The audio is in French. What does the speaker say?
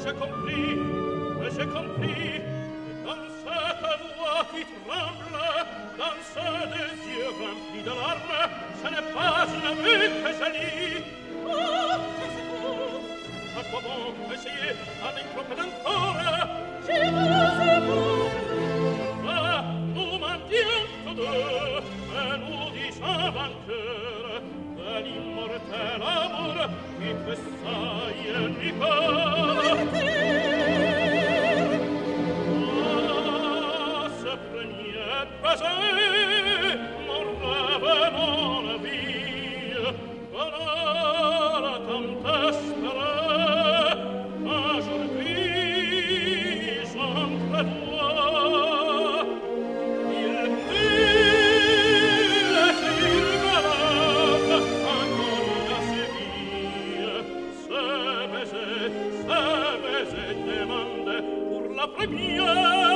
j'ai compris. Dans cette voix qui tremble, dans ces deux yeux remplis de larmes, ce n'est pas une vue que je lis. Oh, que c'est beau! À quoi bon essayer avec trop d'encore? J'ai vous. Va, nous mentions tous deux, et nous disons vainqueurs de l'immortel amour qui tressaille du corps. Ah, ce premier baiser, mon rêve, mon vie, voilà tant espéré, aujourd'hui j'entrevois. Il brille et il galoppe, encore à Séville, ce baiser demande pour la première.